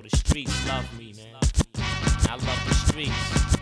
the streets love me, man. I love the streets.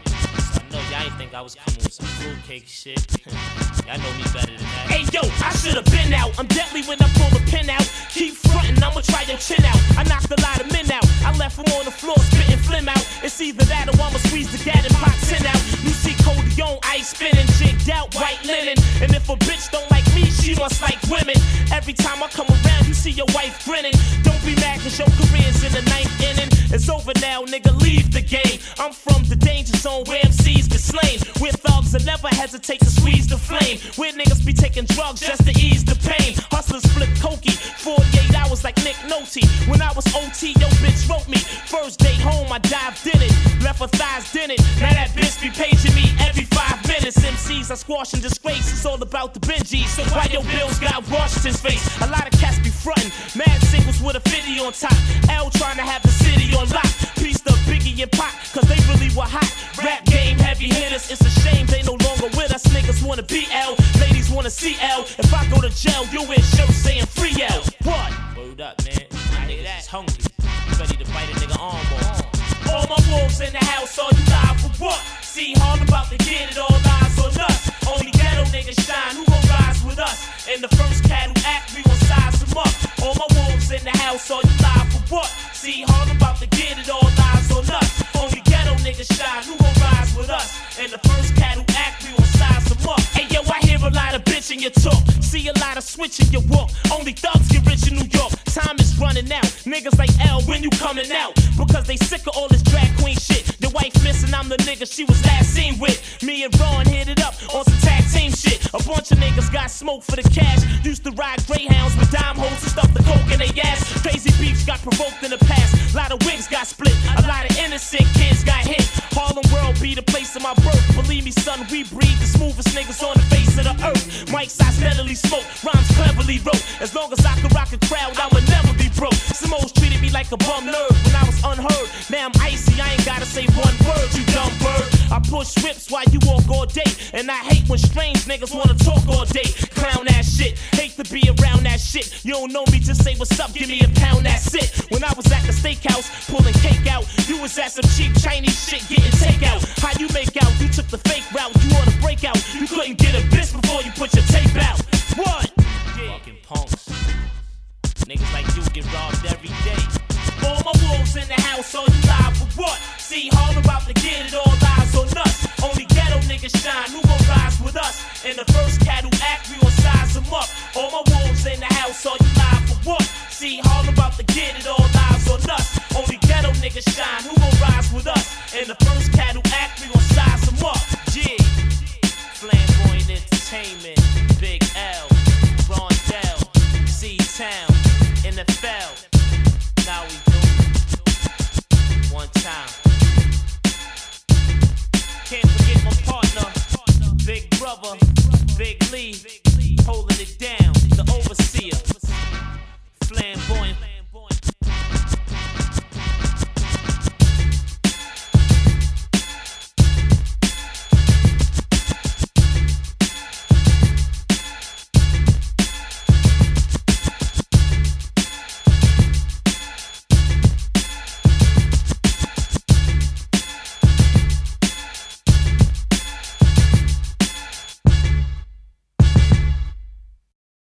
So I know y'all ain't think I was coming with some fruitcake shit. Y'all know me better than that. Hey yo, I should've been out. I'm deadly when I pull the pin out. Keep frontin', I'ma try your chin out. I knocked a lot of men out. I left them on the floor spitting phlegm out. It's either that or I'ma squeeze the gat and pop 10 out. You see Cody on ice spinning, jigged out, white linen. And if a bitch don't like me, she must like women. Every time I come around, you see your wife grinning. Don't be mad cause your career's in the 9th inning. It's over now, nigga, leave the game. I'm from the danger zone where MCs get slain. Where thugs that never hesitate to squeeze the flame. Where niggas be taking drugs just to ease the pain. Hustlers flip cokey, 48 hours like Nick Nolte. When I was OT, your bitch wrote me. First day home, I dived in it. Left her thighs didn't. Now that bitch be paging me every 5 minutes. MCs are squashing disgrace. It's all about the Benjis. So why your bills got Washington's face? A lot of cats be frontin'. Mad singles with a 50 on top. L trying to have the city on lock. Piece of Biggie and Pac, cause they really were hot. Rap game heavy hitters. It's a shame they no longer with us. Niggas wanna be L, ladies wanna see L. If I go to jail, you'll wear shirts saying free L. What? Word up, man. My niggas is hungry. You ready to bite a nigga arm off. All my wolves in the house, all you live for what? See, hard about to get it, all eyes on us. Only ghetto niggas shine, who gon' rise with us? And the first cat who act, we gon' size him up. All my wolves in the house, all you live for what? See, hard about to get it, all eyes on us. Only ghetto niggas shine, who gon' rise with us? And the first cat who act, we gon' size him up. Hey yo, I hear a lot of bitch in your talk. See a lot of switch in your walk. Only thugs get rich in New York. Time is running out. Niggas like L, when you coming out? Because they sick of all this drag queen shit. Your wife missing, I'm the nigga she was last seen with. Me and Ron hit it up on some tag team shit. A bunch of niggas got smoke for the cash. Used to ride Greyhounds with dime holes and stuff the coke in their ass. Crazy beefs got provoked in the past. A lot of wigs got split. A lot of innocent kids got hit. Harlem World be the place of my birth. Believe me, son, we breed the smoothest niggas on the face of the earth. Mics I steadily smoke, rhymes cleverly wrote. As long as I can rock a crowd, I would never be broke. Some hoes treated me like a bum nerd when I was unheard. Now I'm icy, I ain't gotta say one word, you dumb bird. I push whips while you walk all day. And I hate when strange niggas wanna talk all day. Clown ass shit, hate to be around that shit. You don't know me, just say what's up, give me a pound, that's it. When I was at the steakhouse, pulling cake out, you was at some cheap Chinese shit getting takeout. How you make out? You took the fake route, you on a breakout. You couldn't get a bitch before you put your tape out. What? Yeah. Fucking punks. Niggas like you get robbed every day. All my wolves in the house, all you live for what? See, hard about to get it, all eyes on us. Only ghetto niggas shine, who gon' rise with us? And the first cat who act, we gon' size him up. All my wolves in the house, all you live for what? See, hard about to get it, all eyes